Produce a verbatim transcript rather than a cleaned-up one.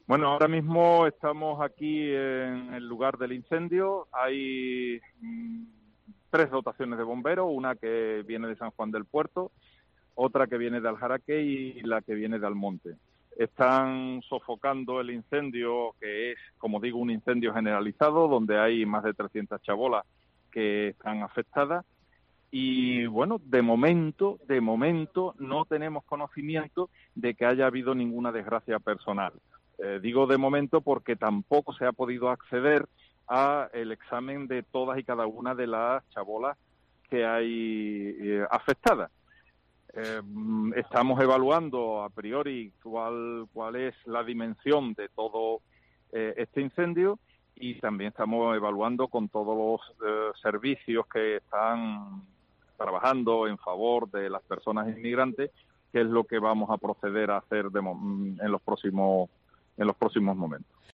Bueno, ahora mismo estamos aquí en el lugar del incendio. Hay mm, tres dotaciones de bomberos, una que viene de San Juan del Puerto, otra que viene de Aljaraque y la que viene de Almonte. Están sofocando el incendio, que es, como digo, un incendio generalizado, donde hay más de trescientas chabolas que están afectadas. Y bueno, de momento, de momento no tenemos conocimiento de que haya habido ninguna desgracia personal. Eh, digo de momento porque tampoco se ha podido acceder a el examen de todas y cada una de las chabolas que hay eh, afectadas. Eh, estamos evaluando a priori cuál, cuál es la dimensión de todo eh, este incendio y también estamos evaluando con todos los eh, servicios que están trabajando en favor de las personas inmigrantes, qué es lo que vamos a proceder a hacer de, en los próximos en los próximos momentos.